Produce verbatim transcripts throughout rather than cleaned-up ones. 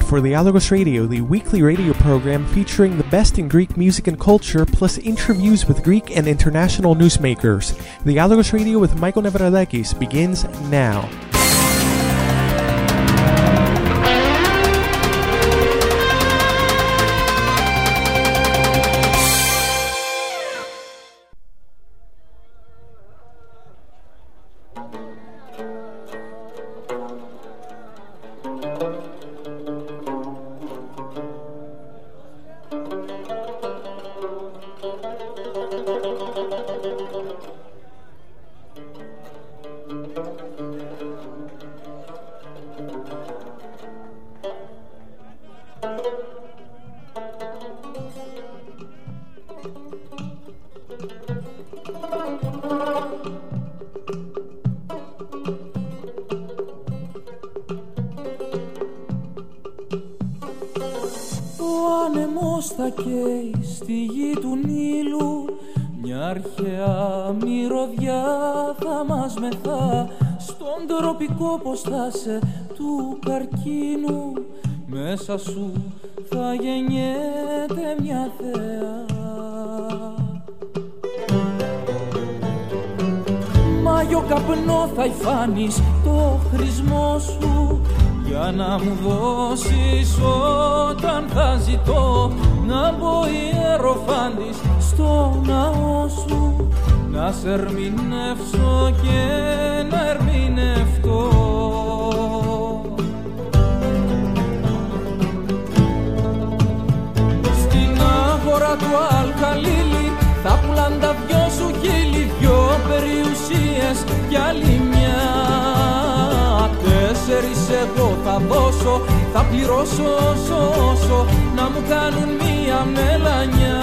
for Dialogos Radio, the weekly radio program featuring the best in Greek music and culture, plus interviews with Greek and international newsmakers. Dialogos Radio with Michael Nevradakis begins now. Του καρκίνου μέσα σου θα γεννιέται μια θέα. Μάγιο καπνό θα υφάνεις το χρησμό σου για να μου δώσεις όταν θα ζητώ να μπω ιεροφάντης στο ναό σου, να σε ερμηνεύσω και να ερμηνευτώ. Στην αγορά του Αλχαλίλη θα πουλάν τα δυο σου χείλη, δυο περιουσίες κι άλλη μια. Τέσσερις εγώ θα δώσω, θα πληρώσω όσο όσο, να μου κάνουν μία μελανιά,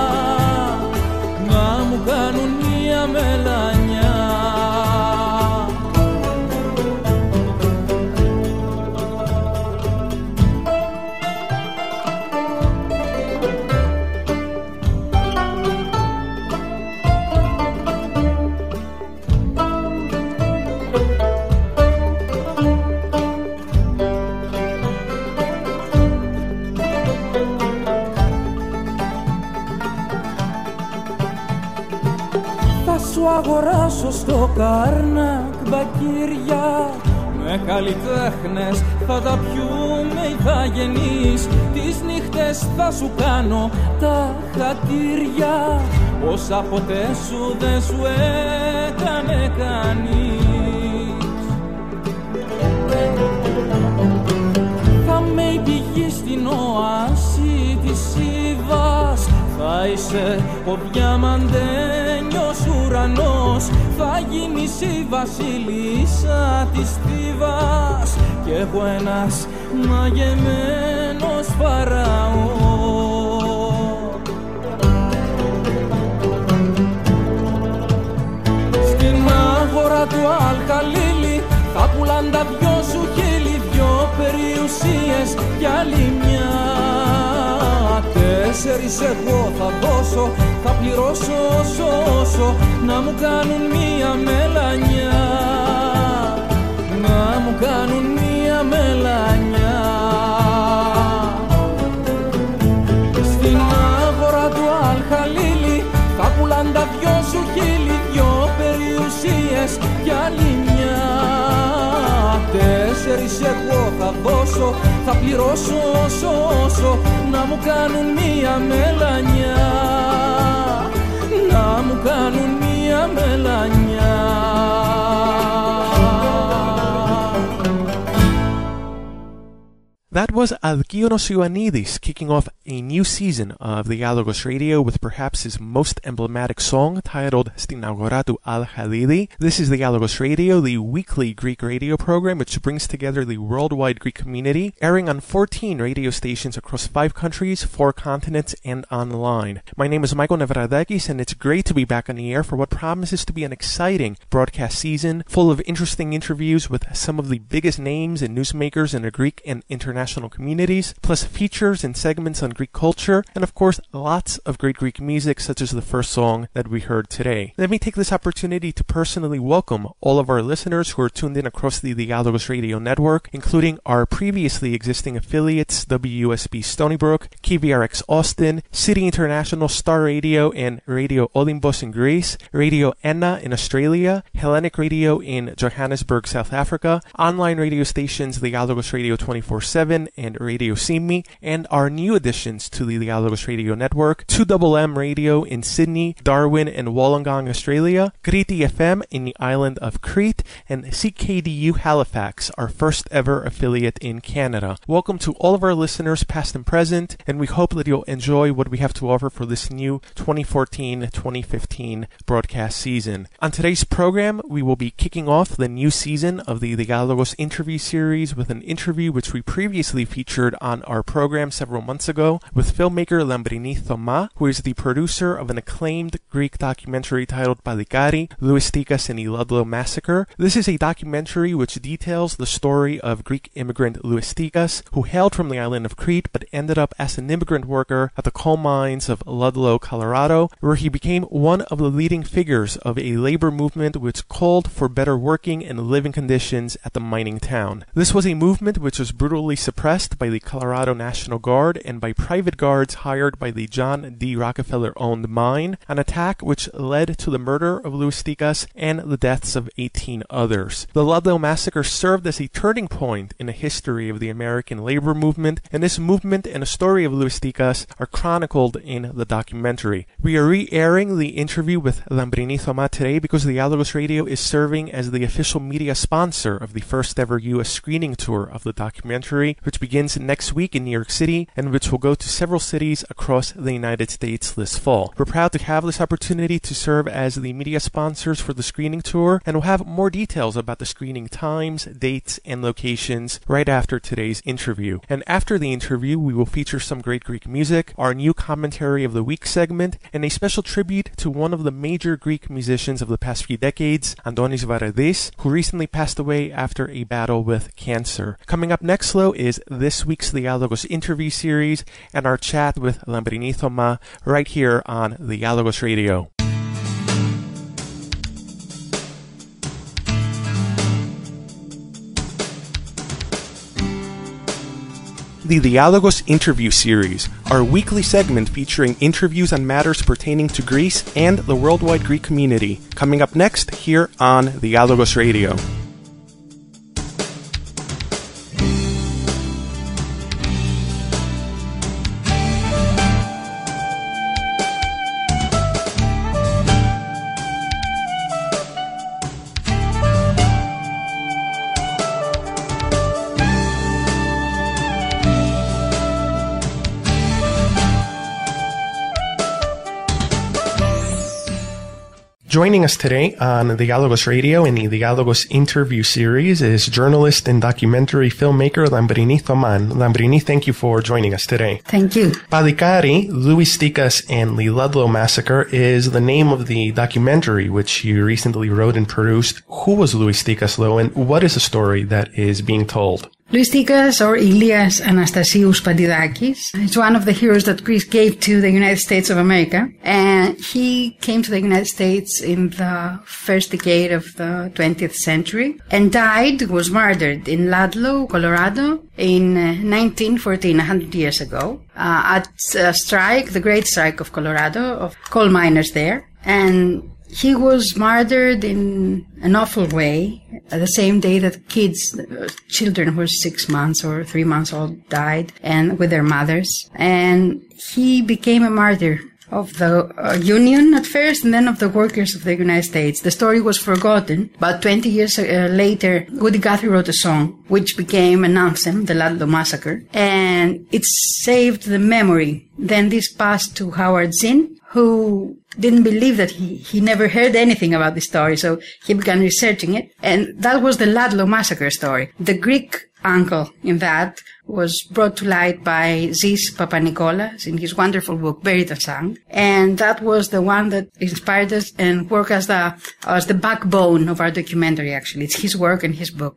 να μου κάνουν μία μελανιά. Αγοράσω στο Καρνάκ μπακύρια, με καλλιτέχνες θα τα πιούμε ηθαγενείς. Τις νύχτες θα σου κάνω τα χατήρια, όσα ποτέ σου δεν σου έκανε κανείς. Θα με η πηγή στην οάση της Ήβας, θα είσαι ο διαμαντένιος ουρανός, θα γίνεις η βασίλισσα της Θήβας κι εγώ ένας μαγεμένος φαραώ. Στην αγορά του Αλχαλίλη θα πουλάν τα δυο σου χείλη, δυο περιουσίες κι άλλη μια. Τέσσερις εγώ θα δώσω, θα πληρώσω όσο όσο, να μου κάνουν μία μελανιά, να μου κάνουν μία μελανιά. Στην αγορά του Αλχαλίλη θα πουλάν τα δυο σου χείλη, δυο περιουσίες κι άλλη μια. Τέσσερις εγώ θα δώσω, θα πληρώσω όσο όσο, να μου κάνουν μία μελανιά, να μου κάνουν μία μελανιά. That was Alkionos Ioannidis kicking off a new season of Dialogos Radio with perhaps his most emblematic song titled Στην αγορά του Αλχαλίλη. This is Dialogos Radio, the weekly Greek radio program which brings together the worldwide Greek community, airing on fourteen radio stations across five countries, four continents, and online. My name is Michael Nevradakis, and it's great to be back on the air for what promises to be an exciting broadcast season full of interesting interviews with some of the biggest names and newsmakers in the Greek and international international communities, plus features and segments on Greek culture, and of course, lots of great Greek music, such as the first song that we heard today. Let me take this opportunity to personally welcome all of our listeners who are tuned in across the Dialogos Radio Network, including our previously existing affiliates, W U S B Stony Brook, K V R X Austin, City International, Star Radio, and Radio Olympos in Greece, Radio Enna in Australia, Hellenic Radio in Johannesburg, South Africa, online radio stations Dialogos Radio twenty-four seven and Radio Simi, and our new additions to the Dialogos Radio Network, two M M Radio in Sydney, Darwin, and Wollongong, Australia, Kriti F M in the island of Crete, and C K D U Halifax, our first ever affiliate in Canada. Welcome to all of our listeners, past and present, and we hope that you'll enjoy what we have to offer for this new twenty fourteen twenty fifteen broadcast season. On today's program, we will be kicking off the new season of the Dialogos interview series with an interview which we previously featured on our program several months ago with filmmaker Lambrini Thoma, who is the producer of an acclaimed Greek documentary titled Palikari, Louis-Tikas and the Ludlow Massacre. This is a documentary which details the story of Greek immigrant Louis-Tikas, who hailed from the island of Crete but ended up as an immigrant worker at the coal mines of Ludlow, Colorado, where he became one of the leading figures of a labor movement which called for better working and living conditions at the mining town. This was a movement which was brutally suppressed by the Colorado National Guard and by private guards hired by the John D. Rockefeller-owned mine, an attack which led to the murder of Louis-Tikas and the deaths of eighteen others. The Ludlow Massacre served as a turning point in the history of the American labor movement, and this movement and the story of Louis-Tikas are chronicled in the documentary. We are re-airing the interview with Lambrini Thoma today because Dialogos Radio is serving as the official media sponsor of the first ever U S screening tour of the documentary, which begins next week in New York City and which will go to several cities across the United States this fall. We're proud to have this opportunity to serve as the media sponsors for the screening tour, and we'll have more details about the screening times, dates, and locations right after today's interview. And after the interview, we will feature some great Greek music, our new commentary of the week segment, and a special tribute to one of the major Greek musicians of the past few decades, Antonis Varadis, who recently passed away after a battle with cancer. Coming up next, though, is this week's Dialogos interview series and our chat with Lambrini Thoma right here on Dialogos Radio. The Dialogos interview series, our weekly segment featuring interviews on matters pertaining to Greece and the worldwide Greek community. Coming up next here on Dialogos Radio. Joining us today on Dialogos Radio in the Dialogos interview series is journalist and documentary filmmaker Lambrini Thoma. Lambrini, thank you for joining us today. Thank you. Palikari, Louis-Tikas and the Ludlow Massacre is the name of the documentary which you recently wrote and produced. Who was Louis-Tikas, though, and what is the story that is being told? Louis-Tikas, or Ilias Anastasios Pantidakis, is one of the heroes that Greece gave to the United States of America. And he came to the United States in the first decade of the twentieth century and died, was murdered in Ludlow, Colorado in nineteen fourteen, one hundred years ago, uh, at a strike, the Great Strike of Colorado, of coal miners there. And he was murdered in an awful way, the same day that kids, children who were six months or three months old died, and with their mothers. And he became a martyr of the uh, Union at first, and then of the workers of the United States. The story was forgotten, but twenty years uh, later, Woody Guthrie wrote a song, which became an anthem, the Ludlow Massacre, and it saved the memory. Then this passed to Howard Zinn, who didn't believe that he, he never heard anything about the story, so he began researching it, and that was the Ludlow Massacre story. The Greek uncle in that was brought to light by Zis Papanikolas in his wonderful book, Buried Unsung, and that was the one that inspired us and worked as the, as the backbone of our documentary, actually. It's his work and his book.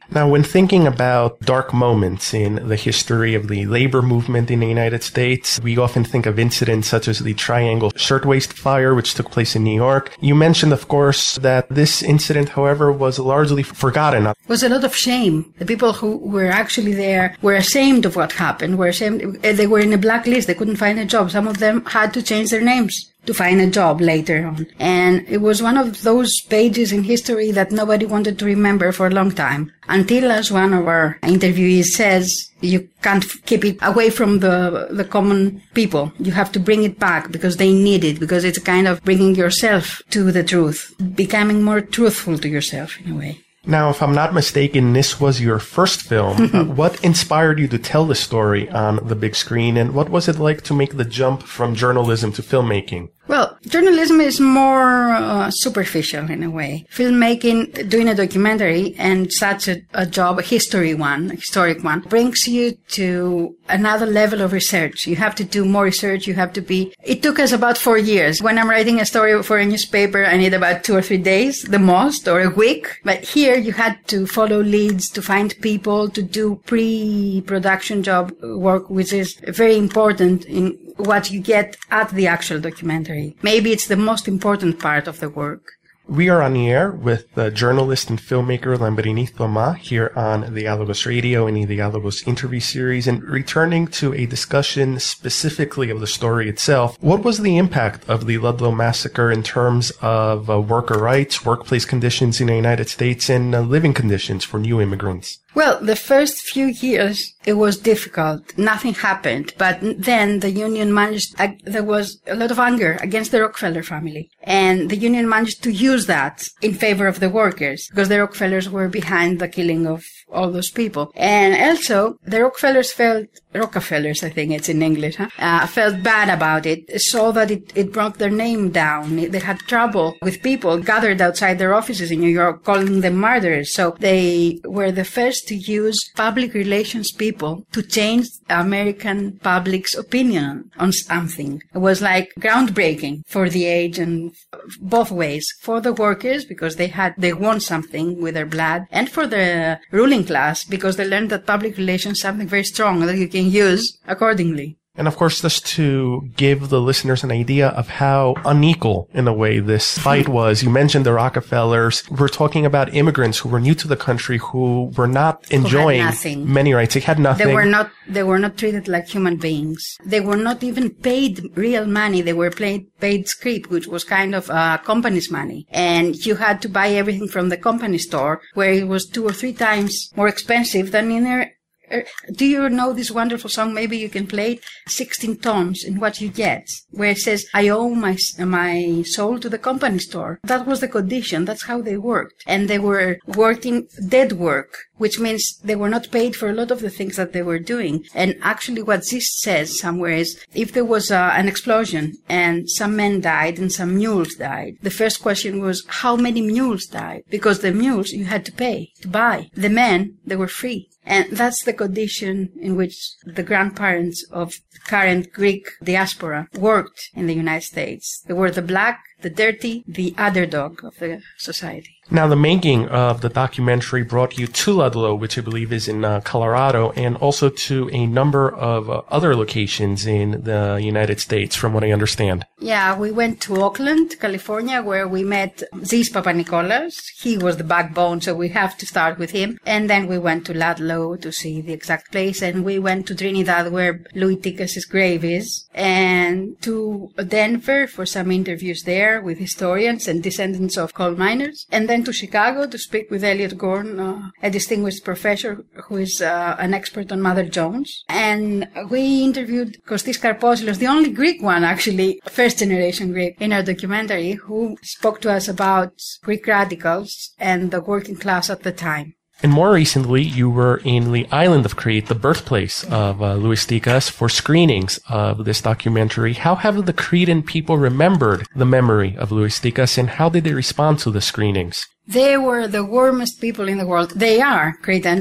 Now, when thinking about dark moments in the history of the labor movement in the United States, we often think of incidents such as the Triangle Shirtwaist Fire, which took place in New York. You mentioned, of course, that this incident, however, was largely forgotten. It was a lot of shame. The people who were actually there were ashamed of what happened, were ashamed. They were in a blacklist. They couldn't find a job. Some of them had to change their names to find a job later on. And it was one of those pages in history that nobody wanted to remember for a long time. Until, as one of our interviewees says, you can't keep it away from the the common people. You have to bring it back because they need it, because it's kind of bringing yourself to the truth, becoming more truthful to yourself in a way. Now, if I'm not mistaken, this was your first film. uh, what inspired you to tell the story on the big screen, and what was it like to make the jump from journalism to filmmaking? Well, journalism is more uh, superficial in a way. Filmmaking, doing a documentary and such a, a job, a history one, a historic one, brings you to another level of research. You have to do more research. You have to be... It took us about four years. When I'm writing a story for a newspaper, I need about two or three days, the most, or a week. But here you had to follow leads, to find people, to do pre-production job work, which is very important in what you get at the actual documentary. Maybe it's the most important part of the work. We are on the air with the journalist and filmmaker Lambrini Thoma here on Dialogos Radio and the Dialogos interview series. And returning to a discussion specifically of the story itself, what was the impact of the Ludlow massacre in terms of uh, worker rights, workplace conditions in the United States, and uh, living conditions for new immigrants? Well, the first few years, it was difficult. Nothing happened. But then the union managed, uh, there was a lot of anger against the Rockefeller family. And the union managed to use that in favor of the workers, because the Rockefellers were behind the killing of all those people. And also, the Rockefellers felt, Rockefellers, I think it's in English, huh? Uh, felt bad about it, saw that it, it brought their name down. They had trouble with people gathered outside their offices in New York, calling them murderers. So they were the first to use public relations people to change American public's opinion on something. It was like groundbreaking for the age, and both ways. For the workers, because they had, they won something with their blood, and for the ruling class, because they learned that public relations is something very strong that you can use accordingly. And of course, just to give the listeners an idea of how unequal, in a way, this fight was. You mentioned the Rockefellers. We're talking about immigrants who were new to the country, who were not enjoying many rights. They had nothing. They were not, they were not treated like human beings. They were not even paid real money. They were paid, paid scrip, which was kind of uh, company's money. And you had to buy everything from the company store, where it was two or three times more expensive than in their... Do you know this wonderful song? Maybe you can play it. sixteen tons in what you get, where it says, I owe my my soul to the company store. That was the condition. That's how they worked. And they were working dead work, which means they were not paid for a lot of the things that they were doing. And actually what this says somewhere is, if there was uh, an explosion and some men died and some mules died, the first question was, how many mules died? Because the mules you had to pay to buy. The men, they were free. And that's the condition in which the grandparents of current Greek diaspora worked in the United States. They were the black, the dirty, the underdog of the society. Now, the making of the documentary brought you to Ludlow, which I believe is in uh, Colorado, and also to a number of uh, other locations in the United States, from what I understand. Yeah, we went to Oakland, California, where we met Zis Papanikolas. He was the backbone, so we have to start with him. And then we went to Ludlow to see the exact place, and we went to Trinidad, where Louis Tikas' grave is, and to Denver for some interviews there with historians and descendants of coal miners, and then to Chicago to speak with Elliot Gorn, uh, a distinguished professor who is uh, an expert on Mother Jones. And we interviewed Kostis Karposilos, the only Greek one, actually, first generation Greek, in our documentary, who spoke to us about Greek radicals and the working class at the time. And more recently, you were in the island of Crete, the birthplace of uh, Louis Tikas, for screenings of this documentary. How have the Cretan people remembered the memory of Louis Tikas, and how did they respond to the screenings? They were the warmest people in the world. They are Cretans.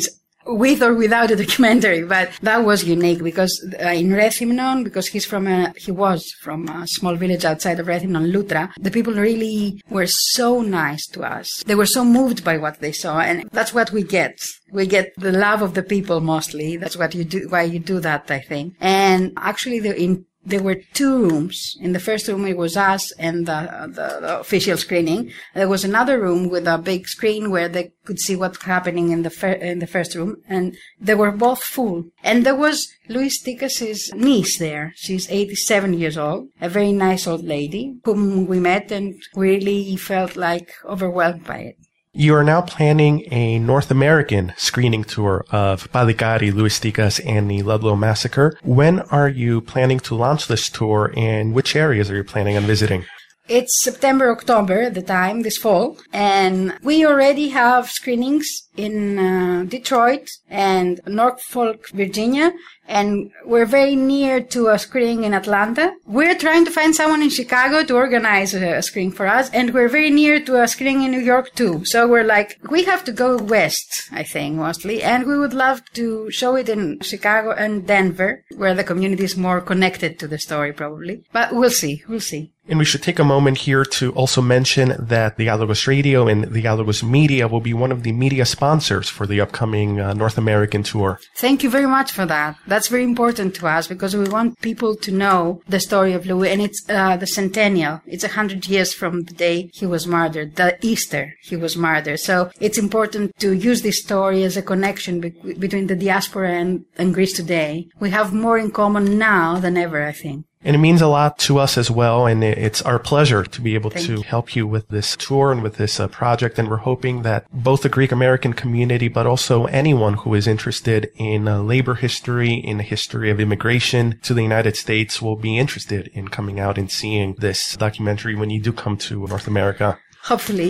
with or without a documentary, but that was unique because uh, in Rethymnon, because he's from a, he was from a small village outside of Rethymnon, Loutra, the people really were so nice to us. They were so moved by what they saw, and that's what we get. We get the love of the people mostly. That's what you do, why you do that, I think. And actually, the, in There were two rooms. In the first room, it was us and the, the, the official screening. There was another room with a big screen where they could see what's happening in the fir- in the first room, and they were both full. And there was Louis Stichas's niece there. She's eighty-seven years old, a very nice old lady whom we met and really felt like overwhelmed by it. You are now planning a North American screening tour of Palikari, Louis Stichas, and the Ludlow Massacre. When are you planning to launch this tour, and which areas are you planning on visiting? It's September, October at the time, this fall, and we already have screenings in uh, Detroit and Norfolk, Virginia, and we're very near to a screening in Atlanta. We're trying to find someone in Chicago to organize a screening for us, and we're very near to a screening in New York too. So we're like, we have to go west, I think, mostly, and we would love to show it in Chicago and Denver, where the community is more connected to the story, probably. But we'll see, we'll see. And we should take a moment here to also mention that the Dialogos Radio and the Dialogos Media will be one of the media sponsors for the upcoming uh, North American tour. Thank you very much for that. That's very important to us because we want people to know the story of Louis, and it's uh, the centennial. It's a hundred years from the day he was murdered, the Easter he was murdered. So it's important to use this story as a connection be- between the diaspora and, and Greece today. We have more in common now than ever, I think. And it means a lot to us as well, and it's our pleasure to be able Thank to you. help you with this tour and with this uh, project, and we're hoping that both the Greek-American community, but also anyone who is interested in uh, labor history, in the history of immigration to the United States will be interested in coming out and seeing this documentary when you do come to North America. Hopefully.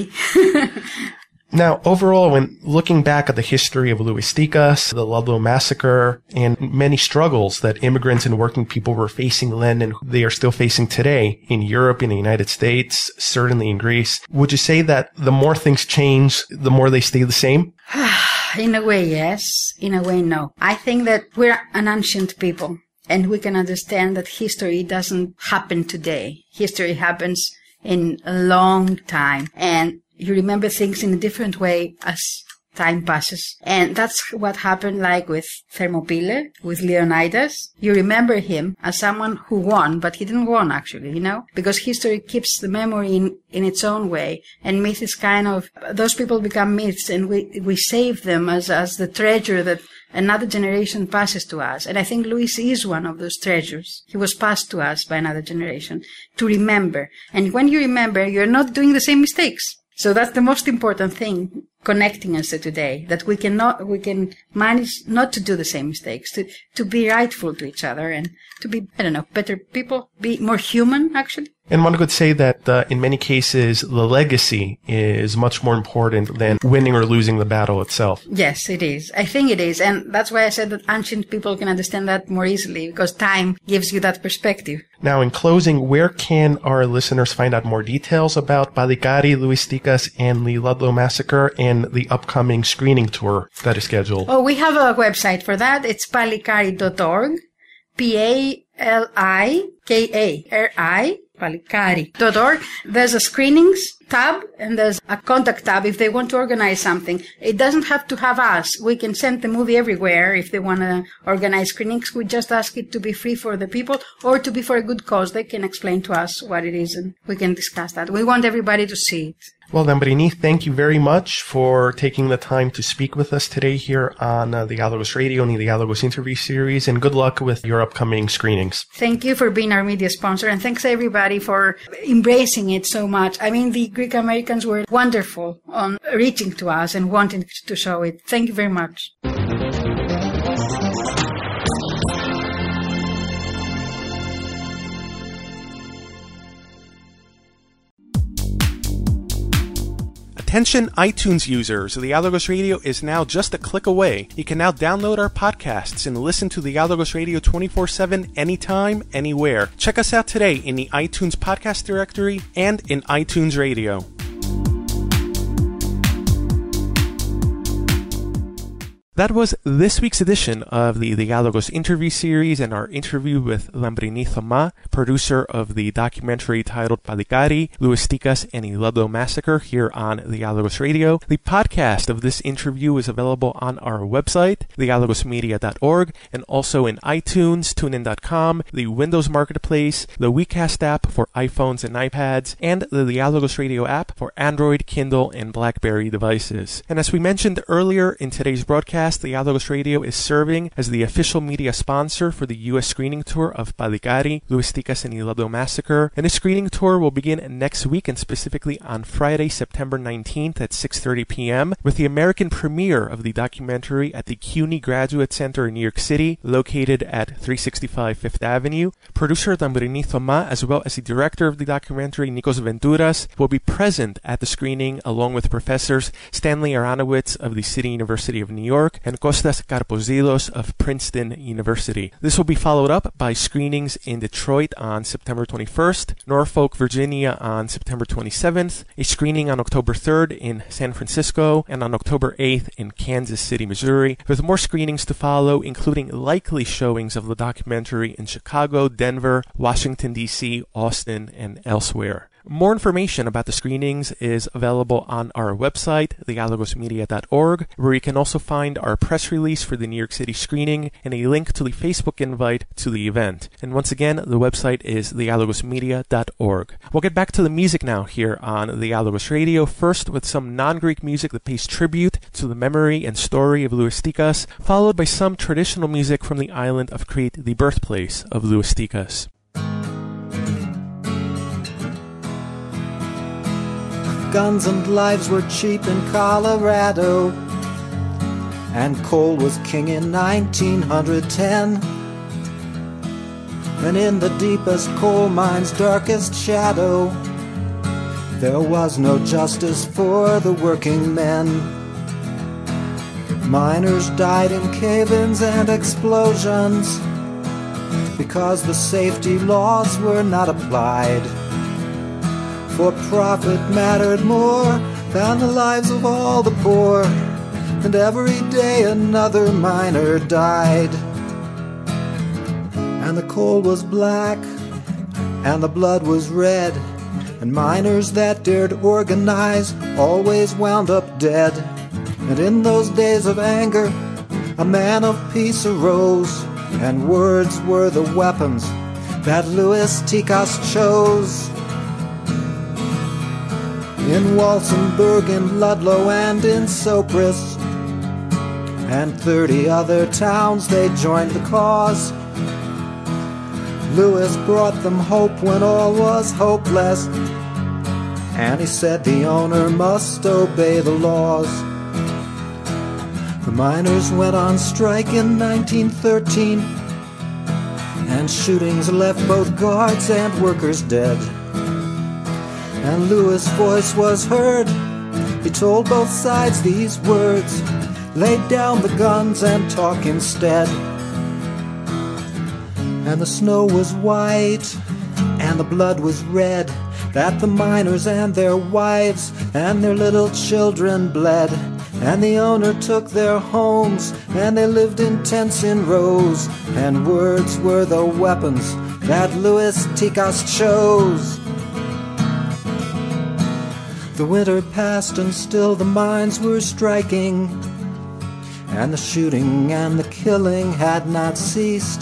Now, overall, when looking back at the history of Louis Stichas, the Ludlow Massacre, and many struggles that immigrants and working people were facing then and they are still facing today in Europe, in the United States, certainly in Greece, would you say that the more things change, the more they stay the same? In a way, yes. In a way, no. I think that we're an ancient people, and we can understand that history doesn't happen today. History happens in a long time, and you remember things in a different way as time passes. And that's what happened like with Thermopylae, with Leonidas. You remember him as someone who won, but he didn't win actually, you know, because history keeps the memory in, in its own way. And myth is kind of, those people become myths, and we, we save them as, as the treasure that another generation passes to us. And I think Louis is one of those treasures. He was passed to us by another generation to remember. And when you remember, you're not doing the same mistakes. So that's the most important thing connecting us to today, that we can not, we can manage not to do the same mistakes, to, to be rightful to each other and to be, I don't know, better people, be more human, actually. And one could say that uh, in many cases, the legacy is much more important than winning or losing the battle itself. Yes, it is. I think it is. And that's why I said that ancient people can understand that more easily, because time gives you that perspective. Now, in closing, where can our listeners find out more details about Palikari, Louis Stichas, and the Ludlow Massacre and the upcoming screening tour that is scheduled? Oh, we have a website for that. It's palikari dot org. P A L I K A R I. palikari dot org. There's a screenings tab and there's a contact tab if they want to organize something. It doesn't have to have us. We can send the movie everywhere if they want to organize screenings. We just ask it to be free for the people or to be for a good cause. They can explain to us what it is and we can discuss that. We want everybody to see it. Well, then, Brini, thank you very much for taking the time to speak with us today here on uh, the Dialogos Radio and the Dialogos interview series, and good luck with your upcoming screenings. Thank you for being our media sponsor, and thanks everybody for embracing it so much. I mean, the Greek Americans were wonderful on reaching to us and wanting to show it. Thank you very much. Attention iTunes users, the Dialogos Radio is now just a click away. You can now download our podcasts and listen to the Dialogos Radio twenty-four seven anytime, anywhere. Check us out today in the iTunes podcast directory and in iTunes Radio. That was this week's edition of the Diálogos interview series and our interview with Lambrini Thoma, producer of the documentary titled Palikari, Louis Tikas, and a Ludlow Massacre here on Diálogos Radio. The podcast of this interview is available on our website, dialogos media dot org, and also in iTunes, tunein dot com, the Windows Marketplace, the WeCast app for iPhones and iPads, and the Diálogos Radio app for Android, Kindle, and BlackBerry devices. And as we mentioned earlier in today's broadcast, Diálogos Radio is serving as the official media sponsor for the U S screening tour of Palikari, Louis Tikas, and the Ludlow Massacre. And this screening tour will begin next week, and specifically on Friday, September nineteenth at six thirty p.m. with the American premiere of the documentary at the CUNY Graduate Center in New York City, located at three sixty-five Fifth Avenue. Producer Lambrini Thoma, as well as the director of the documentary, Nikos Venturas, will be present at the screening along with professors Stanley Aronowitz of the City University of New York and Kostas Karpozilos of Princeton University. This will be followed up by screenings in Detroit on September twenty-first, Norfolk, Virginia on September twenty-seventh, a screening on October third in San Francisco, and on October eighth in Kansas City, Missouri, with more screenings to follow, including likely showings of the documentary in Chicago, Denver, Washington, D C, Austin, and elsewhere. More information about the screenings is available on our website, dialogos media dot org, where you can also find our press release for the New York City screening and a link to the Facebook invite to the event. And once again, the website is dialogos media dot org. We'll get back to the music now here on Diálogos Radio, first with some non-Greek music that pays tribute to the memory and story of Louis Tikas, followed by some traditional music from the island of Crete, the birthplace of Louis Tikas. Guns and lives were cheap in Colorado, and coal was king in nineteen ten. And in the deepest coal mine's darkest shadow, there was no justice for the working men. Miners died in cave-ins and explosions because the safety laws were not applied. For profit mattered more than the lives of all the poor, and every day another miner died. And the coal was black, and the blood was red, and miners that dared organize always wound up dead. And in those days of anger, a man of peace arose, and words were the weapons that Louis Tikas chose. In Walsenburg, in Ludlow, and in Sopris, and thirty other towns, they joined the cause. Louis brought them hope when all was hopeless, and he said the owner must obey the laws. The miners went on strike in nineteen thirteen, and shootings left both guards and workers dead. And Louis' voice was heard. He told both sides these words: lay down the guns and talk instead. And the snow was white, and the blood was red, that the miners and their wives and their little children bled. And the owner took their homes, and they lived in tents in rows, and words were the weapons that Louis Tikas chose. The winter passed and still the mines were striking, and the shooting and the killing had not ceased.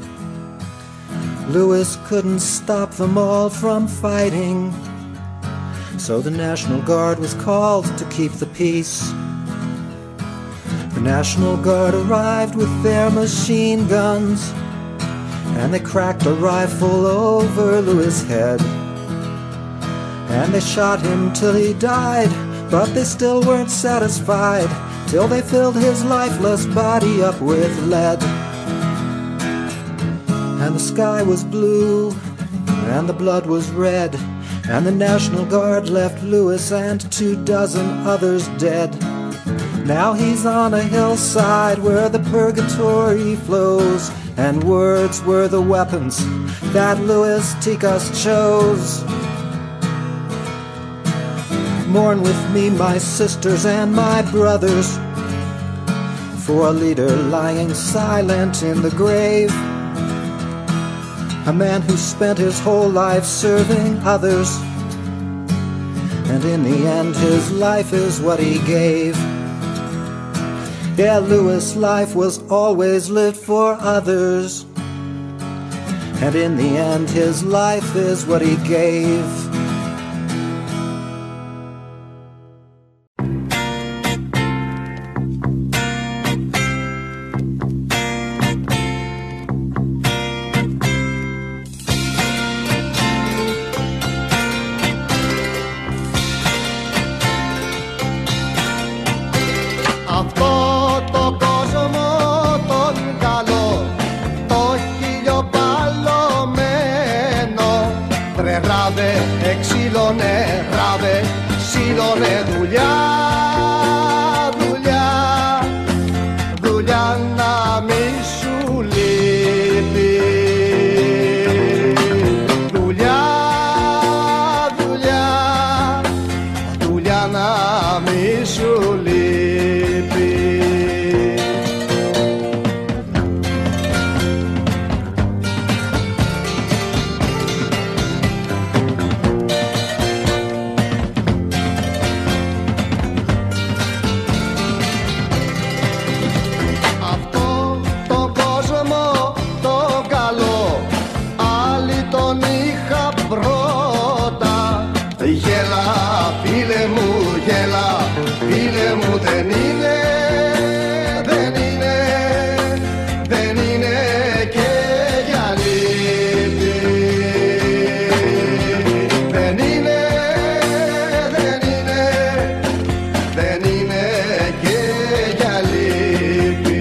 Louis couldn't stop them all from fighting, so the National Guard was called to keep the peace. The National Guard arrived with their machine guns, and they cracked a rifle over Louis' head. And they shot him till he died, but they still weren't satisfied, till they filled his lifeless body up with lead. And the sky was blue, and the blood was red, and the National Guard left Louis and two dozen others dead. Now he's on a hillside where the purgatory flows, and words were the weapons that Louis Tikas chose. Mourn with me, my sisters and my brothers, for a leader lying silent in the grave. A man who spent his whole life serving others, and in the end his life is what he gave. Yeah, Louis' life was always lived for others, and in the end his life is what he gave. Εξήλωνε, ράβε, σύλλωνε δουλειά, δουλειά, δουλειά να μη σου λείπει. Δουλειά, δουλειά, δουλειά να μη σου λείπει. Δεν είναι, δεν είναι, δεν είναι και για λύπη. Δεν είναι, δεν είναι, δεν είναι και για λύπη.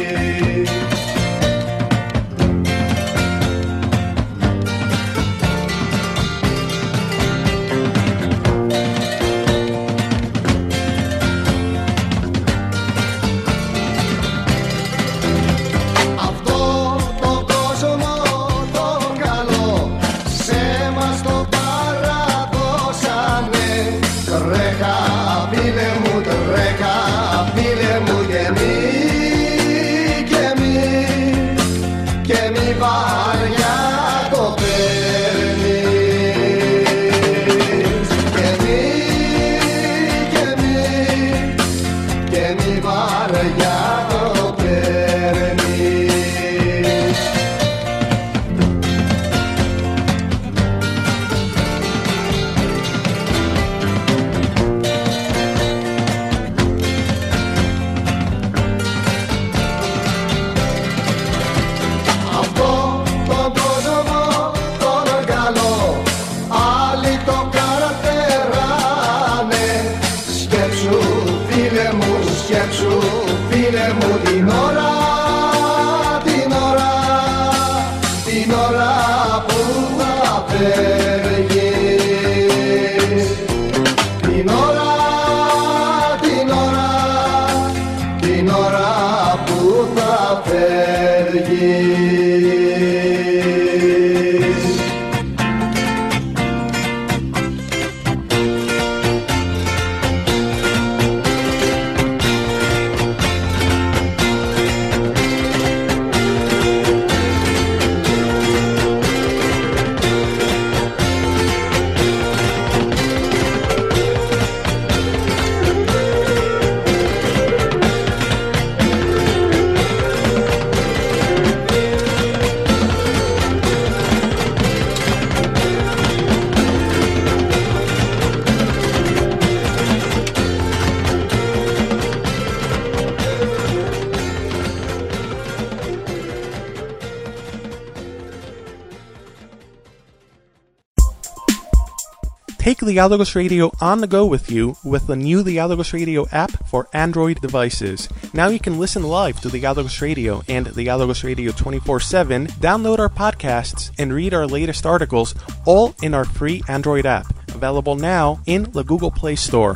Take Dialogos Radio on the go with you with the new Dialogos Radio app for Android devices. Now you can listen live to Dialogos Radio and Dialogos Radio twenty-four seven, download our podcasts, and read our latest articles, all in our free Android app, available now in the Google Play Store.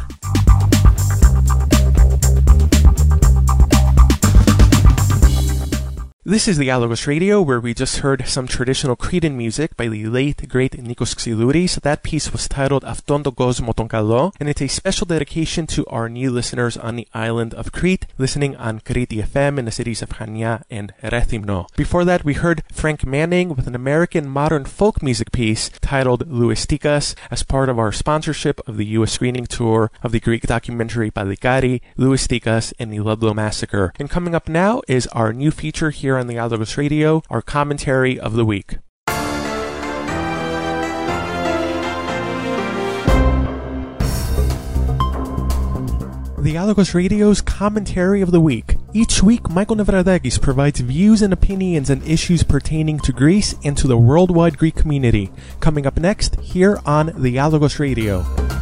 This is the Dialogos Radio, where we just heard some traditional Cretan music by the late, great Nikos Xylouris. That piece was titled Avton ton Κόσμο τον Καλό, and it's a special dedication to our new listeners on the island of Crete, listening on Crete F M in the cities of Chania and Rethymno. Before that, we heard Frank Manning with an American modern folk music piece titled Louistikas, as part of our sponsorship of the U S screening tour of the Greek documentary Palikari, Louistikas, and the Ludlow Massacre. And coming up now is our new feature here on the Dialogos Radio, our commentary of the week. The Dialogos Radio's commentary of the week. Each week, Michael Nevradakis provides views and opinions on issues pertaining to Greece and to the worldwide Greek community. Coming up next, here on the Dialogos Radio.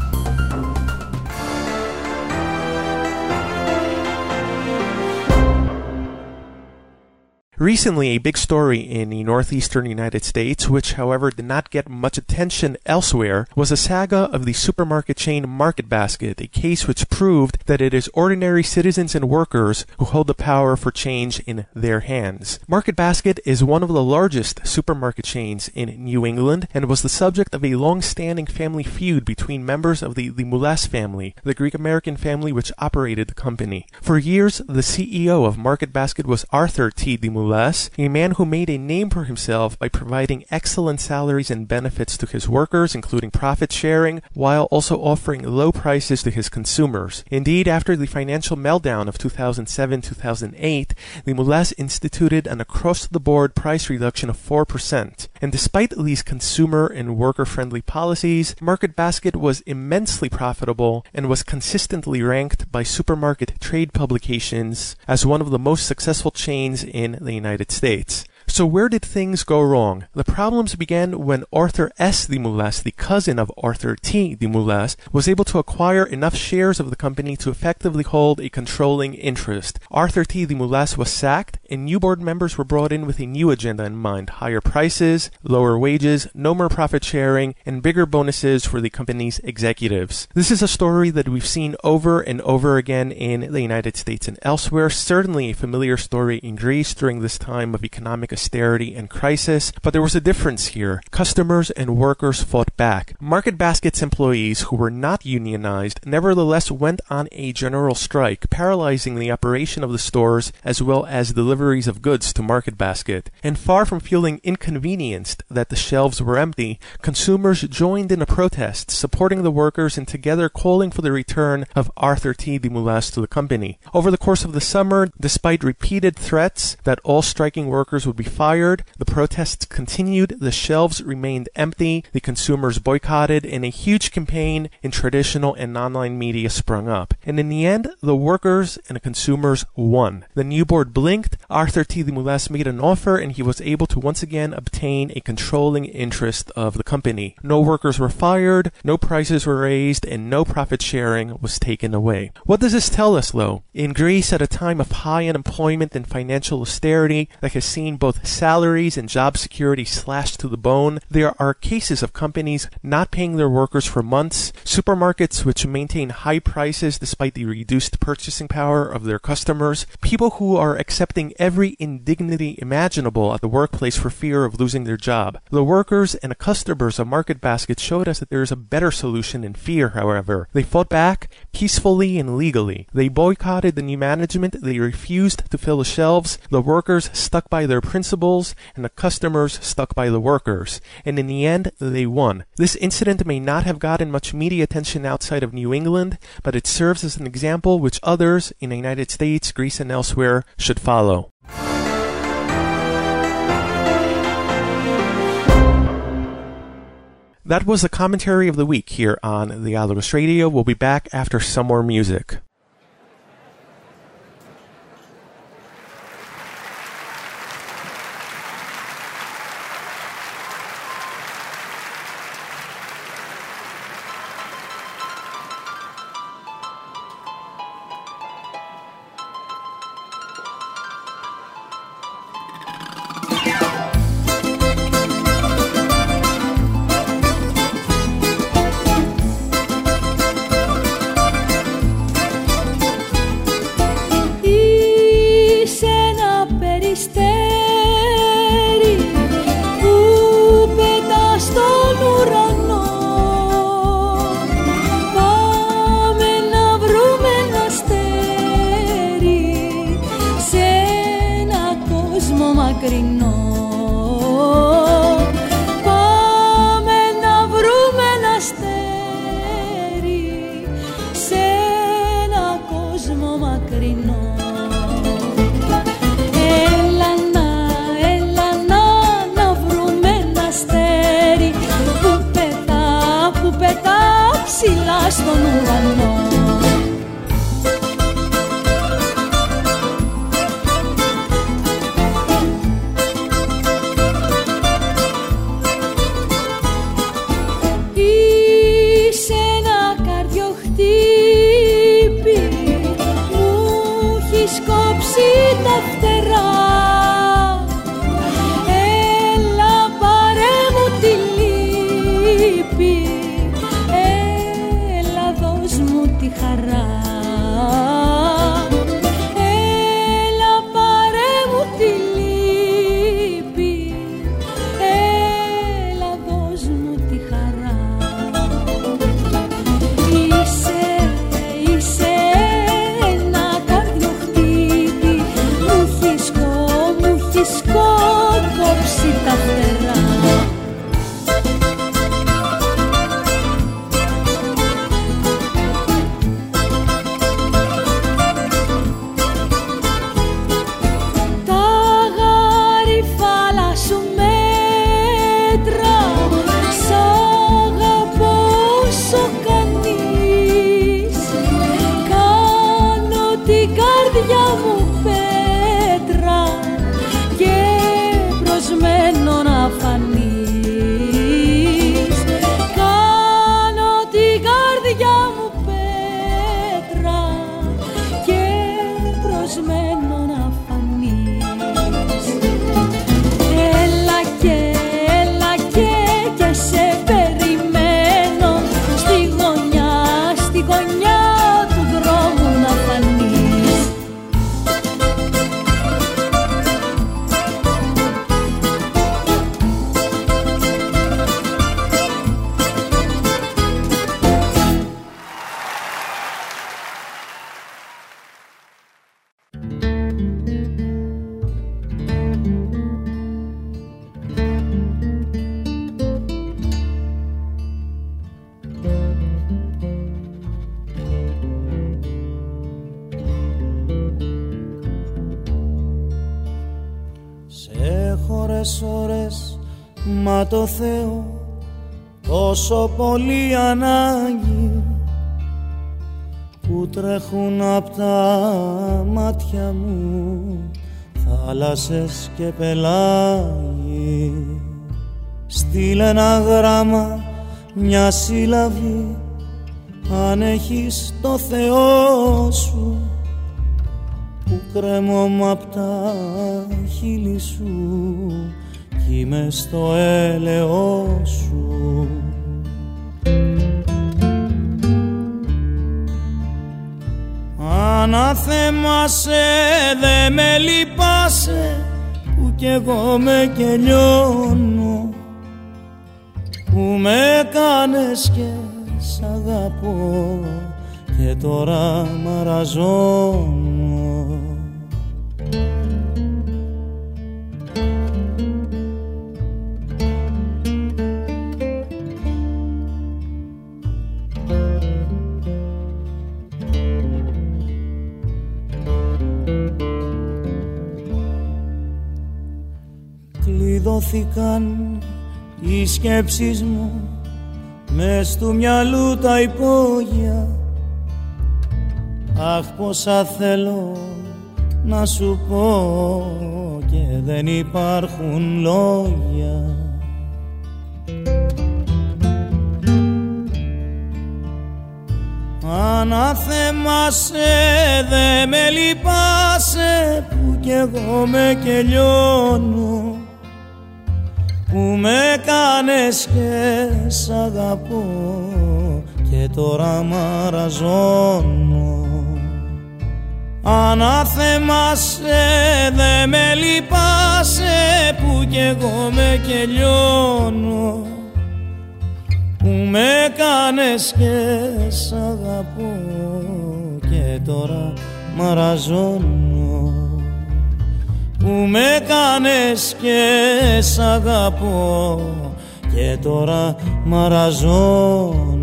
Recently, a big story in the northeastern United States, which however did not get much attention elsewhere, was the saga of the supermarket chain Market Basket, a case which proved that it is ordinary citizens and workers who hold the power for change in their hands. Market Basket is one of the largest supermarket chains in New England and was the subject of a long-standing family feud between members of the Dimoulas family, the Greek-American family which operated the company. For years, the C E O of Market Basket was Arthur T. Dimoulas, a man who made a name for himself by providing excellent salaries and benefits to his workers, including profit sharing, while also offering low prices to his consumers. Indeed, after the financial meltdown of two thousand seven to two thousand eight, Dimoulas instituted an across-the-board price reduction of four percent. And despite these consumer and worker-friendly policies, Market Basket was immensely profitable and was consistently ranked by supermarket trade publications as one of the most successful chains in the United States. So where did things go wrong? The problems began when Arthur S. Dimoulas, the cousin of Arthur T. Dimoulas, was able to acquire enough shares of the company to effectively hold a controlling interest. Arthur T. Dimoulas was sacked, and new board members were brought in with a new agenda in mind: higher prices, lower wages, no more profit sharing, and bigger bonuses for the company's executives. This is a story that we've seen over and over again in the United States and elsewhere, certainly a familiar story in Greece during this time of economic austerity and crisis, but there was a difference here. Customers and workers fought back. Market Basket's employees, who were not unionized, nevertheless went on a general strike, paralyzing the operation of the stores as well as deliveries of goods to Market Basket. And far from feeling inconvenienced that the shelves were empty, consumers joined in a protest, supporting the workers and together calling for the return of Arthur T. Dimoulas to the company. Over the course of the summer, despite repeated threats that all striking workers would be fired, the protests continued, the shelves remained empty, the consumers boycotted, and a huge campaign in traditional and online media sprung up. And in the end, the workers and the consumers won. The new board blinked, Arthur T. Dimoulas made an offer, and he was able to once again obtain a controlling interest of the company. No workers were fired, no prices were raised, and no profit sharing was taken away. What does this tell us, though? In Greece, at a time of high unemployment and financial austerity that has seen both salaries and job security slashed to the bone, there are cases of companies not paying their workers for months, supermarkets which maintain high prices despite the reduced purchasing power of their customers, people who are accepting every indignity imaginable at the workplace for fear of losing their job. The workers and the customers of Market Basket showed us that there is a better solution than fear, however. They fought back peacefully and legally. They boycotted the new management, they refused to fill the shelves, the workers stuck by their principles, and the customers stuck by the workers. And in the end, they won. This incident may not have gotten much media attention outside of New England, but it serves as an example which others in the United States, Greece, and elsewhere should follow. That was the commentary of the week here on the Dialogos Radio. We'll be back after some more music. μακρινό. Πάμε να βρούμε ένα αστέρι σε ένα κόσμο μακρινό. Έλα να, έλα να, να βρούμε ένα αστέρι που πετά, που πετά ψηλά στον ουρανό. ώρες, μα το Θεό τόσο πολύ ανάγκη που τρέχουν απ' τα μάτια μου θάλασσες και πελάγι. Στείλε ένα γράμμα, μια σύλλαβη, αν έχεις το Θεό σου, που κρέμω απ' τα χείλη σου κι είμαι στο έλεο σου. Αναθέμασε, δε με λυπάσαι, που κι εγώ με κελιώνω, που με κάνες και σ' αγαπώ και τώρα μαραζώνω. Κλειδώθηκαν οι σκέψεις μου μες του μυαλού τα υπόγεια. Αχ, πόσα θέλω να σου πω και δεν υπάρχουν λόγια. Αναθέμασε, δε με λυπάσαι, που κι εγώ με κελιώνω, που με κάνες και σ' αγαπώ και τώρα μαραζώνω. Αναθέμασε, δε με λυπάσαι, που κι εγώ με κελιώνω, που με κάνες και σ' αγαπώ και τώρα μαραζώνω. που με κάνες και σ' αγαπώ και τώρα μαραζώνω.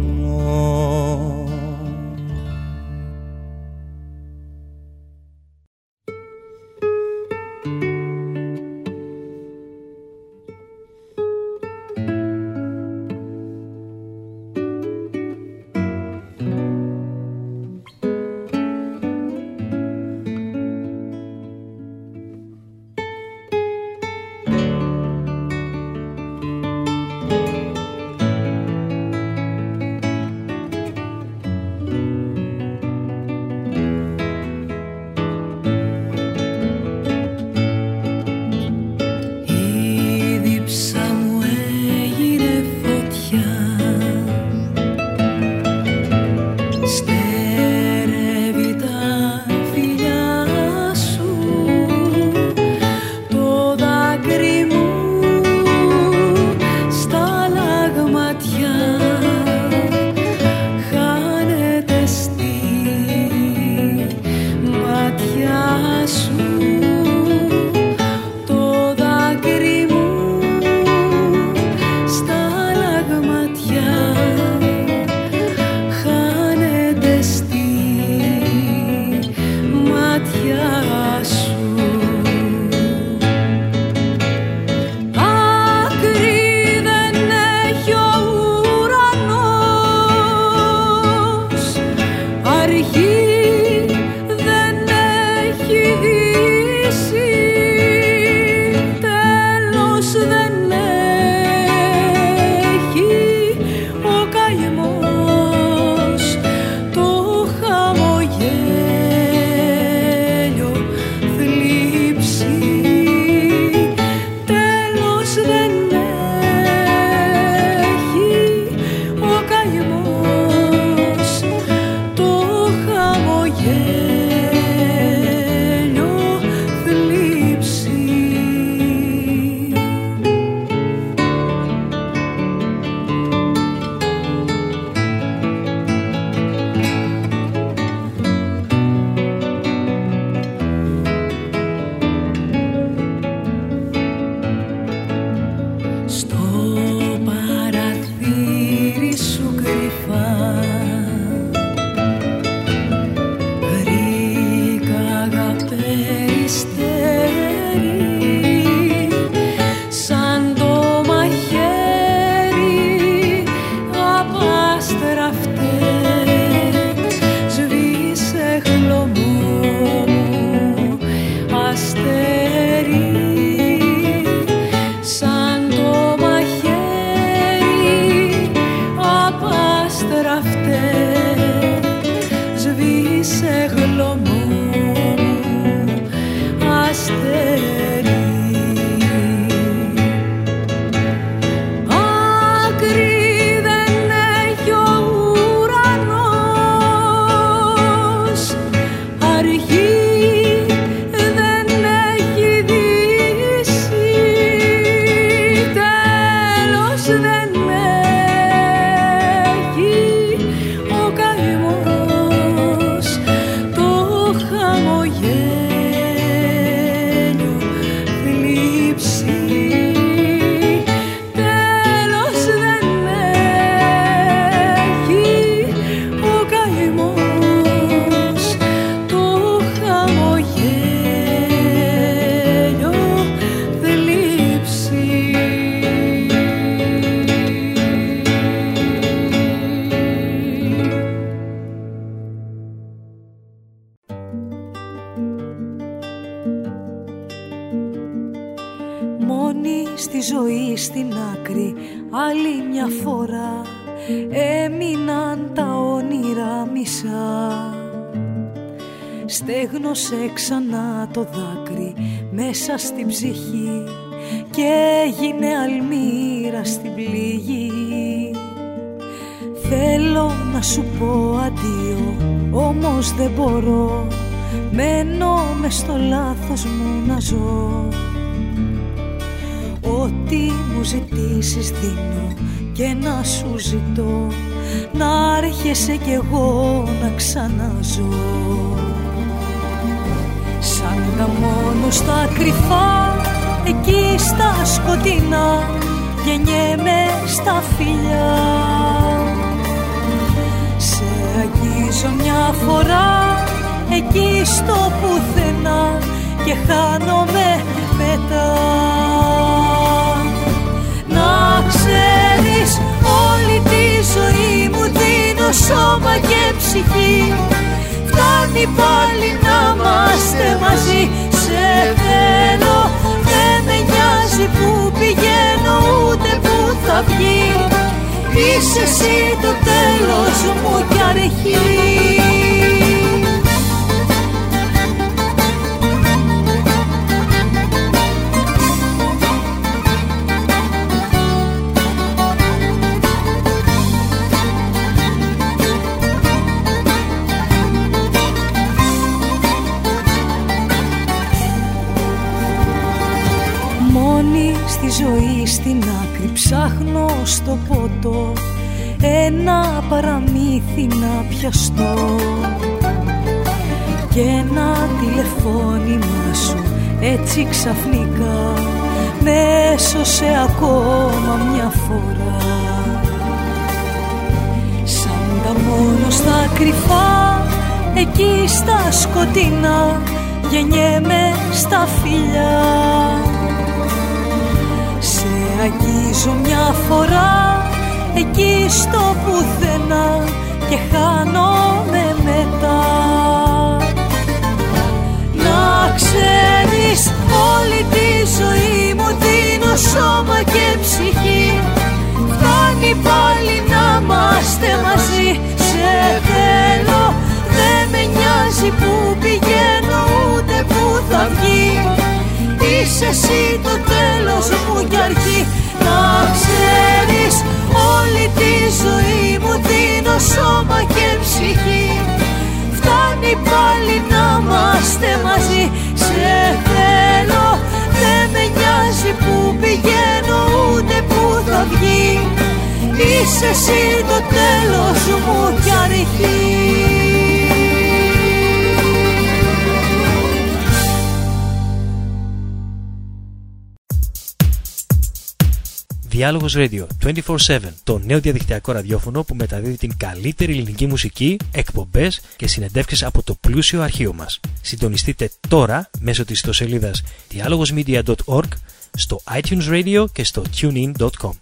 Μόνη στη ζωή στην άκρη άλλη μια φορά έμειναν τα όνειρα μισά. Στέγνωσε ξανά το δάκρυ μέσα στην ψυχή και έγινε αλμύρα στην πληγή. Θέλω να σου πω αντίο, όμως δεν μπορώ, μένω μες στο λάθος μου να ζω. Ό,τι μου ζητήσεις δίνω και να σου ζητώ, να έρχεσαι κι εγώ να ξαναζώ. σαν τα μόνο στα κρυφά, εκεί στα σκοτεινά γεννιέμαι στα φιλιά. Σε αγγίζω μια φορά εκεί στο πουθενά και χάνομαι μετά. Να ξέρεις, όλη τη ζωή μου δίνω σώμα και ψυχή. Φτάνει πάλι να είμαστε μαζί. Σε θέλω, δεν με νοιάζει που πηγαίνω ούτε που θα βγει. Είσαι εσύ το τέλος μου κι αρχή. Στη ζωή στην άκρη ψάχνω στο ποτό ένα παραμύθι να πιαστώ και ένα τηλεφώνημα σου έτσι ξαφνικά με έσωσε ακόμα μια φορά. Σαν τα μόνο στα κρυφά, εκεί στα σκοτεινά γεννιέμαι στα φιλιά. Αγγίζω μια φορά εκεί στο πουθενά και χάνομαι μετά. Να ξέρεις, όλη τη ζωή μου δίνω σώμα και ψυχή. Φτάνει πάλι να είμαστε μαζί. Σε θέλω, δεν με νοιάζει που πηγαίνω ούτε που θα βγει. Είσαι εσύ το τέλος μου κι αρχή. Να ξέρεις, όλη τη ζωή μου δίνω σώμα και ψυχή. Φτάνει πάλι να είμαστε μαζί. Σε θέλω, δεν με νοιάζει που πηγαίνω ούτε που θα βγει. Είσαι εσύ το τέλος μου κι αρχή. Διάλογος Radio είκοσι τέσσερα επτά, το νέο διαδικτυακό ραδιόφωνο που μεταδίδει την καλύτερη ελληνική μουσική, εκπομπές και συνεντεύξεις από το πλούσιο αρχείο μας. Συντονιστείτε τώρα μέσω της ιστοσελίδας dialogosmedia dot org, στο iTunes Radio και στο tunein dot com.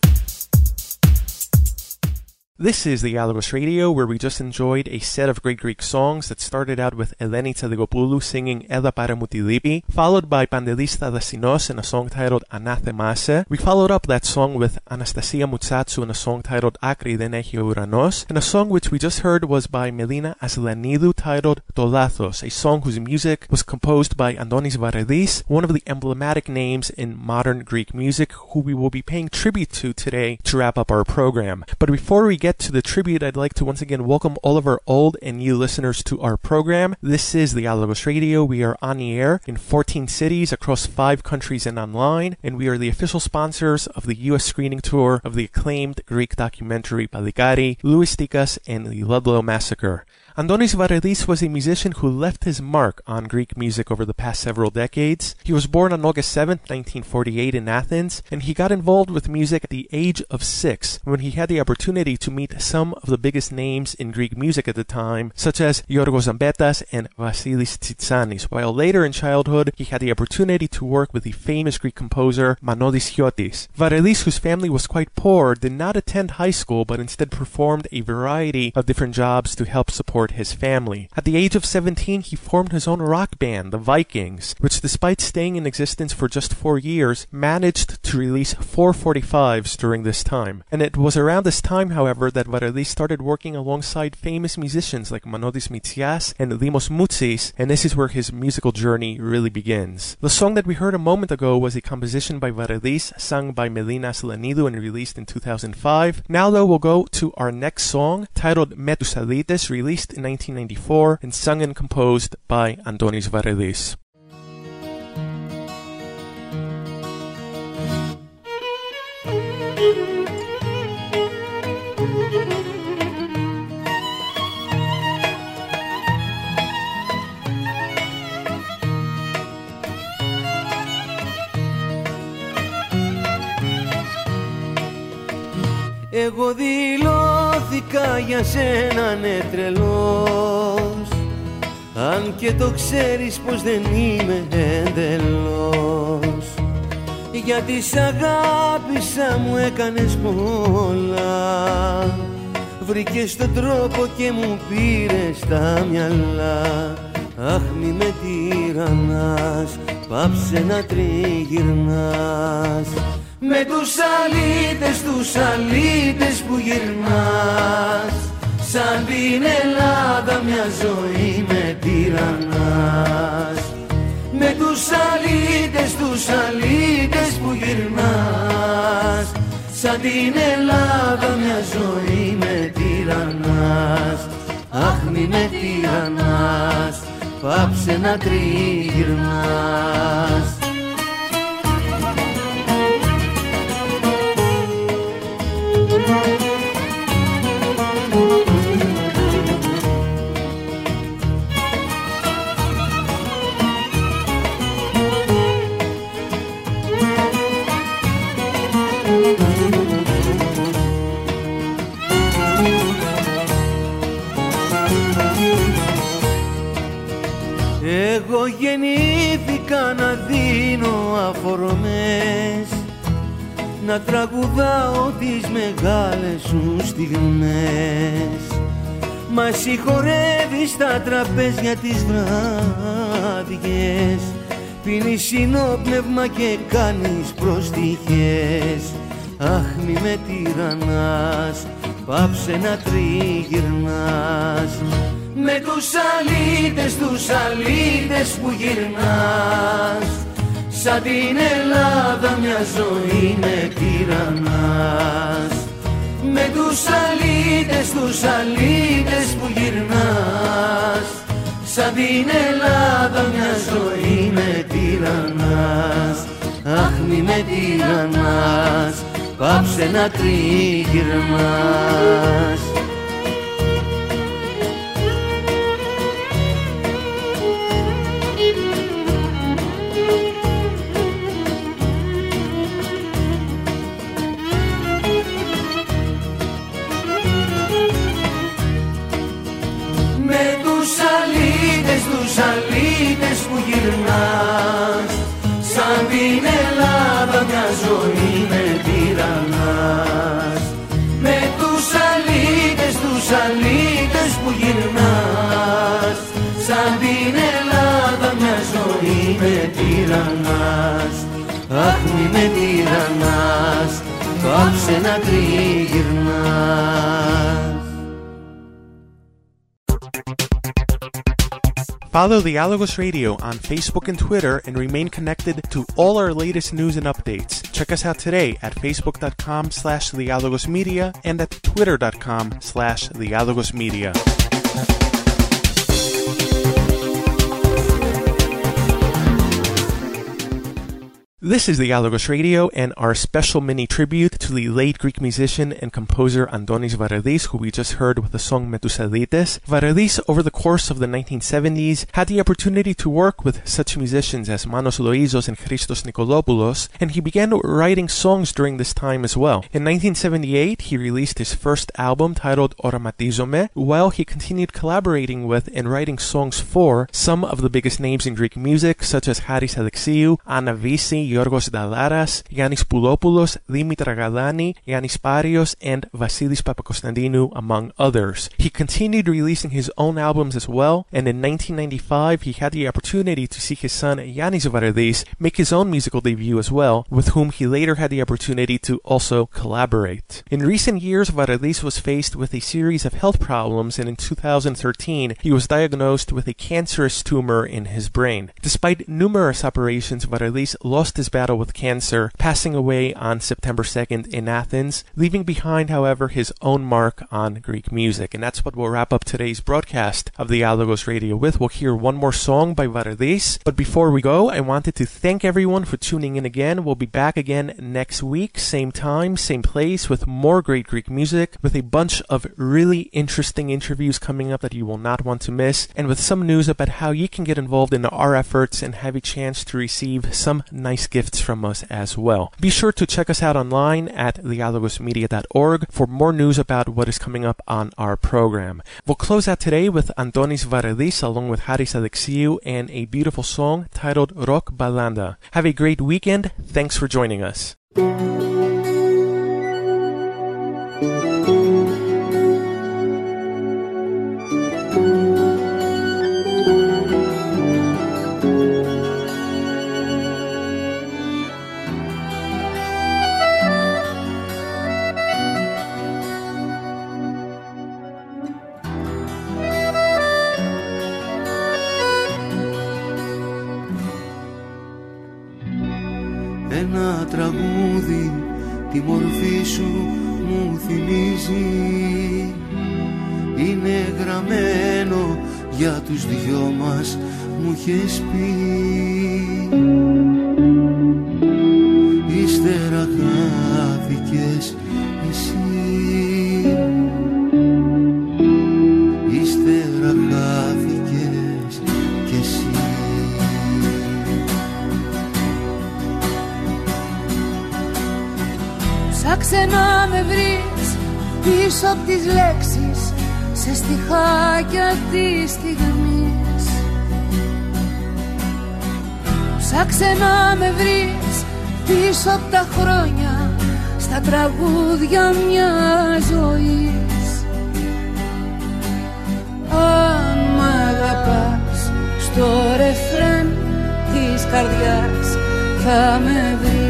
This is the Dialogos Radio, where we just enjoyed a set of great Greek songs that started out with Eleni Tsadegopoulou singing Ela Para Mou Ti Lipi, followed by Pandelis Thadasinos in a song titled Anathemase. We followed up that song with Anastasia Moutsatsu in a song titled Akri Den Echi O Uranos, and a song which we just heard was by Melina Aslanidou titled To Lathos, a song whose music was composed by Andonis Varelis, one of the emblematic names in modern Greek music, who we will be paying tribute to today to wrap up our program. But before we get to the tribute, I'd like to once again welcome all of our old and new listeners to our program. This is the Dialogos Radio. We are on the air in fourteen cities across five countries and online, and we are the official sponsors of the U S screening tour of the acclaimed Greek documentary Palikari, Louis Stikas, and the Ludlow Massacre. Andonis Varelis was a musician who left his mark on Greek music over the past several decades. He was born on August seventh, nineteen forty-eight in Athens, and he got involved with music at the age of six, when he had the opportunity to meet some of the biggest names in Greek music at the time, such as Yorgos Zambetas and Vasilis Tsitsanis, while later in childhood he had the opportunity to work with the famous Greek composer Manodis Chiotis. Varelis, whose family was quite poor, did not attend high school but instead performed a variety of different jobs to help support his family. At the age of seventeen, he formed his own rock band, the Vikings, which despite staying in existence for just four years, managed to release four forty-fives during this time. And it was around this time, however, that Varelis started working alongside famous musicians like Manodis Mitsias and Dimos Moutsis, and this is where his musical journey really begins. The song that we heard a moment ago was a composition by Varelis, sung by Melina Aslanidou and released in two thousand five. Now though, we'll go to our next song, titled Me Tous Alites, released in nineteen ninety-four and sung and composed by Andonis Varelis. Εγώ δηλώθηκα για σένα ναι τρελός, αν και το ξέρεις πως δεν είμαι εντελώς. Γιατί σ' αγάπησα μου έκανες πολλά, βρήκες τον τρόπο και μου πήρες τα μυαλά. Αχ μη με τυραννάς, πάψε να τριγυρνάς. Με τους αλήτες, τους αλήτες που γυρνάς, σαν την Ελλάδα μια ζωή με τυραννάς. Με τους αλήτες, τους αλήτες που γυρνάς, σαν την Ελλάδα μια ζωή με τυραννάς. Αχ μη με τυραννάς, πάψε να τριγυρνάς. Εγώ γεννήθηκα να δίνω αφορμές, να τραγουδάω τις μεγάλες σου στιγμές. Μα συγχωρεύεις τα τραπέζια τις βράδιες, πίνεις συνόπνευμα και κάνεις προστιχές. Αχ μη με τυραννάς, πάψε να τριγυρνάς. Με τους αλήτες, τους αλήτες που γυρνάς, σαν την Ελλάδα μια ζωή με τυραννάς. Με τους αλήτες, τους αλήτες που γυρνάς, σαν την Ελλάδα μια ζωή με τυραννάς. Αχ μη με τυραννάς, πάψε να τριγυρνάς. Τους αλήτες που γυρνάς, σαν την Ελλάδα μια ζωή με τυραννάς. Με τους αλήτες, τους αλήτες που γυρνάς, σαν την Ελλάδα μια ζωή με τυραννάς. Αχ μη με τυραννάς, πάψε να τριγυρνάς. Follow the Dialogos Radio on Facebook and Twitter and remain connected to all our latest news and updates. Check us out today at facebook.com slash dialogosmedia and at twitter.com slash dialogosmedia. This is Dialogos Radio and our special mini tribute to the late Greek musician and composer Antonis Varelis, who we just heard with the song Με τους Αλήτες. Varelis, over the course of the nineteen seventies, had the opportunity to work with such musicians as Manos Loizos and Christos Nikolopoulos, and he began writing songs during this time as well. In nineteen seventy-eight, he released his first album titled Οραματίζομαι, while he continued collaborating with and writing songs for some of the biggest names in Greek music, such as Haris Alexiou, Anna Visi, Γιώργος Νταλάρας, Γιάννης Πουλόπουλος, Δήμητρα Γαλάνη, Γιάννης Πάριος, and Vasilis Papakostandinu, among others. He continued releasing his own albums as well, and in nineteen ninety-five he had the opportunity to see his son Yannis Varelis make his own musical debut as well, with whom he later had the opportunity to also collaborate. In recent years, Varelis was faced with a series of health problems, and in two thousand thirteen he was diagnosed with a cancerous tumor in his brain. Despite numerous operations, Varelis lost his battle with cancer, passing away on September second in Athens, leaving behind, however, his own mark on Greek music. And that's what we'll wrap up today's broadcast of the Dialogos Radio with. We'll hear one more song by Varelis. But before we go, I wanted to thank everyone for tuning in again. We'll be back again next week, same time, same place, with more great Greek music, with a bunch of really interesting interviews coming up that you will not want to miss, and with some news about how you can get involved in our efforts and have a chance to receive some nice gifts gifts from us as well. Be sure to check us out online at dialogos media dot org for more news about what is coming up on our program. We'll close out today with Antonis Varelis along with Haris Alexiou and a beautiful song titled Rock Balanda. Have a great weekend. Thanks for joining us. Ένα τραγούδι τη μορφή σου μου θυμίζει. Είναι γραμμένο για τους δυο μας, μου είχες πει. Ύστερα χάθηκες εσύ. Ύστερα χάθηκες κι εσύ. Ψάξε να με βρεις πίσω απ' τις λέξεις, σε στιχάκια της στιγμής. Ψάξε να με βρεις πίσω απ' τα χρόνια, στα τραγούδια μια ζωής. Αν μ' αγαπάς, στο ρεφρέν της καρδιάς θα με βρεις.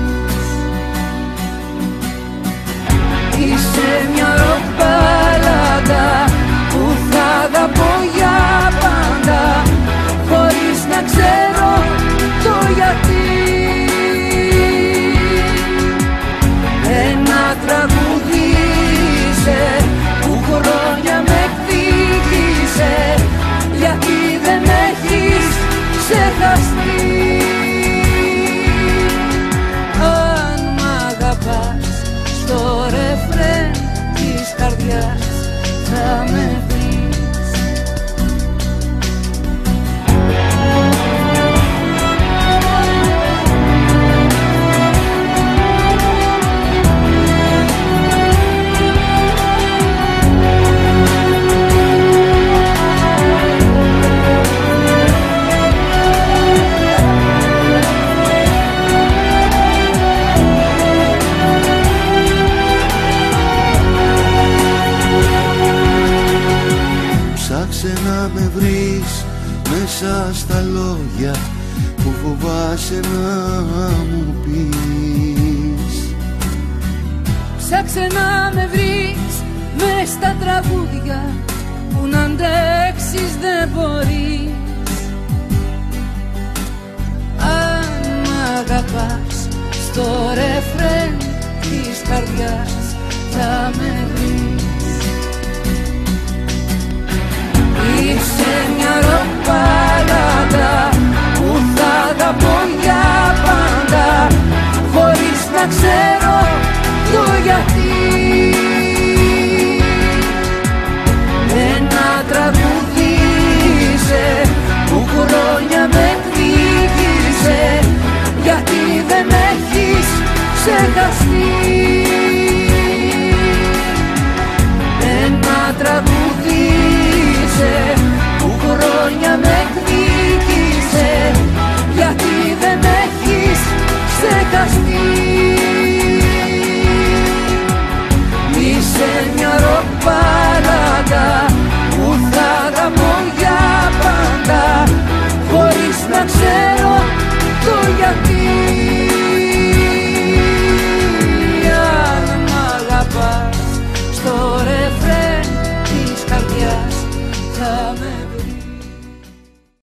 Είσαι μια ροκ-μπαλάντα που θα αγαπώ για πάντα, χωρίς να ξέρω το γιατί. Ένα τραγούδι είσαι που χρόνια με εκδίκησε, γιατί δεν έχεις ξεχαστεί. Αν μ' αγαπάς, στο ρεφρέν της καρδιάς θα με βρεις. Ψάξε να με βρεις μέσα στα λόγια που φοβάσαι να μου πεις. Ψάξε να με βρεις μες στα τραγούδια που να αντέξεις δεν μπορείς. Αν μ' αγαπάς, στο ρεφρέν της καρδιάς θα με